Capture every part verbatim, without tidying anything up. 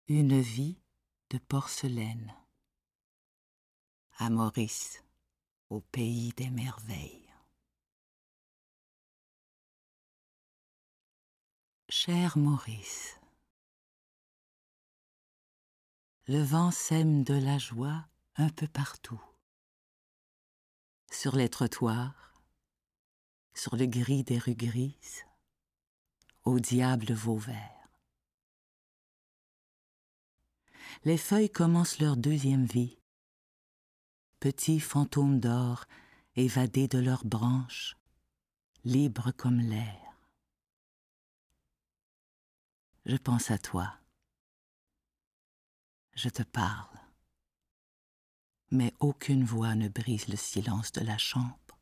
Une vie de porcelaine. À Maurice, au pays des merveilles. Cher Maurice, le vent sème de la joie un peu partout. Sur les trottoirs, sur le gris des rues grises, au diable Vauvert. Les feuilles commencent leur deuxième vie, petits fantômes d'or évadés de leurs branches, libres comme l'air. Je pense à toi. Je te parle. Mais aucune voix ne brise le silence de la chambre.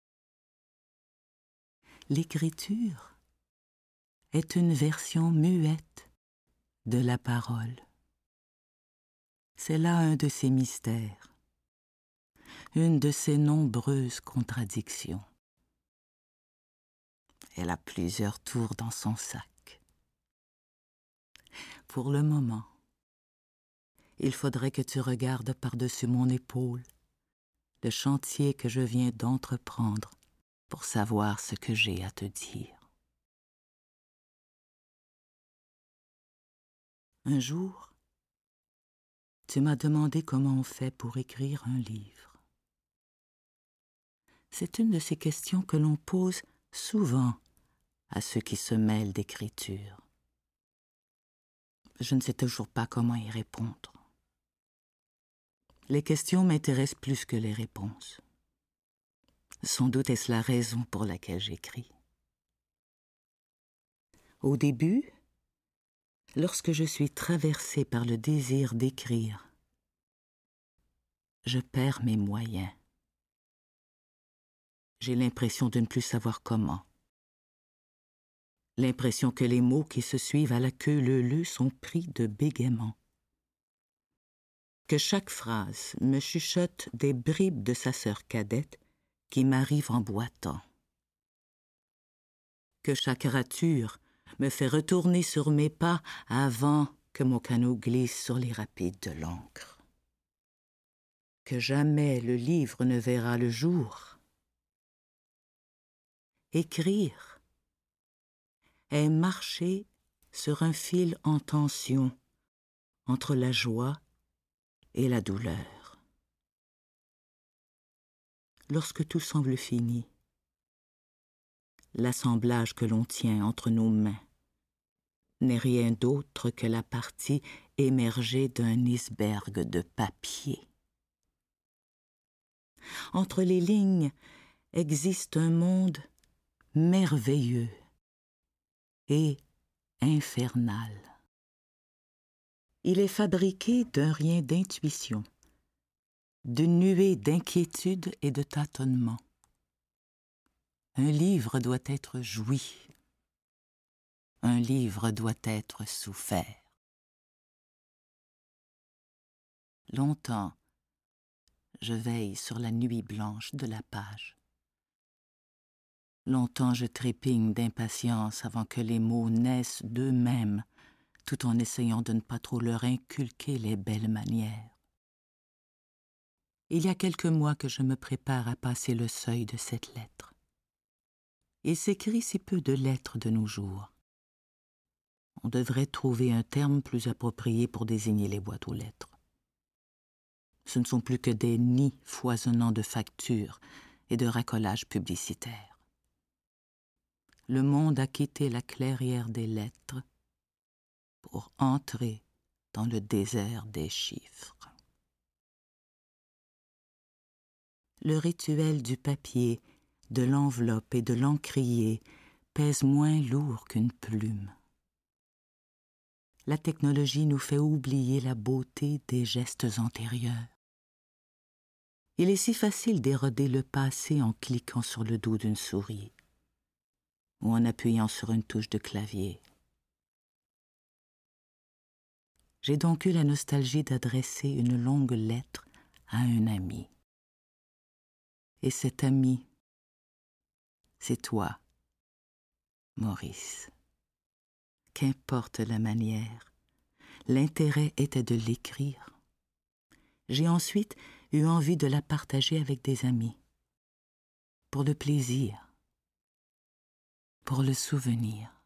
L'écriture est une version muette de la parole. C'est là un de ses mystères, une de ses nombreuses contradictions. Elle a plusieurs tours dans son sac. Pour le moment, il faudrait que tu regardes par-dessus mon épaule le chantier que je viens d'entreprendre pour savoir ce que j'ai à te dire. Un jour, tu m'as demandé comment on fait pour écrire un livre. C'est une de ces questions que l'on pose souvent à ceux qui se mêlent d'écriture. Je ne sais toujours pas comment y répondre. Les questions m'intéressent plus que les réponses. Sans doute est-ce la raison pour laquelle j'écris. Au début, lorsque je suis traversée par le désir d'écrire, je perds mes moyens. J'ai l'impression de ne plus savoir comment. L'impression que les mots qui se suivent à la queue leu-leu sont pris de bégaiement. Que chaque phrase me chuchote des bribes de sa sœur cadette qui m'arrive en boitant. Que chaque rature me fait retourner sur mes pas avant que mon canot glisse sur les rapides de l'encre. Que jamais le livre ne verra le jour. Écrire est marcher sur un fil en tension entre la joie et la douleur. Lorsque tout semble fini, l'assemblage que l'on tient entre nos mains n'est rien d'autre que la partie émergée d'un iceberg de papier. Entre les lignes existe un monde merveilleux et infernal. Il est fabriqué d'un rien d'intuition, d'une nuée d'inquiétude et de tâtonnement. Un livre doit être joui. Un livre doit être souffert. Longtemps, je veille sur la nuit blanche de la page. Longtemps je trépigne d'impatience avant que les mots naissent d'eux-mêmes, tout en essayant de ne pas trop leur inculquer les belles manières. Il y a quelques mois que je me prépare à passer le seuil de cette lettre. Il s'écrit si peu de lettres de nos jours. On devrait trouver un terme plus approprié pour désigner les boîtes aux lettres. Ce ne sont plus que des nids foisonnants de factures et de racolages publicitaires. Le monde a quitté la clairière des lettres pour entrer dans le désert des chiffres. Le rituel du papier, de l'enveloppe et de l'encrier pèse moins lourd qu'une plume. La technologie nous fait oublier la beauté des gestes antérieurs. Il est si facile d'éroder le passé en cliquant sur le dos d'une souris ou en appuyant sur une touche de clavier. J'ai donc eu la nostalgie d'adresser une longue lettre à un ami. Et cet ami, c'est toi, Maurice. Qu'importe la manière, L'intérêt était de l'écrire. J'ai ensuite eu envie de la partager avec des amis, pour le plaisir, pour le souvenir.